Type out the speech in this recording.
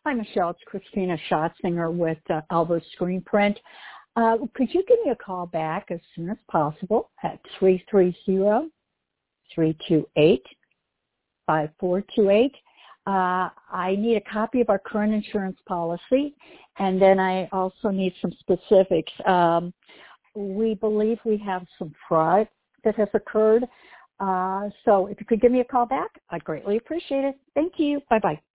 Hi, Michelle. It's Christina Schatzinger with Alba Screen Print. Could you give me a call back as soon as possible at 330-328-5428? I need a copy of our current insurance policy, and then I also need some specifics. We believe we have some fraud that has occurred. So if you could give me a call back, I'd greatly appreciate it. Thank you. Bye-bye.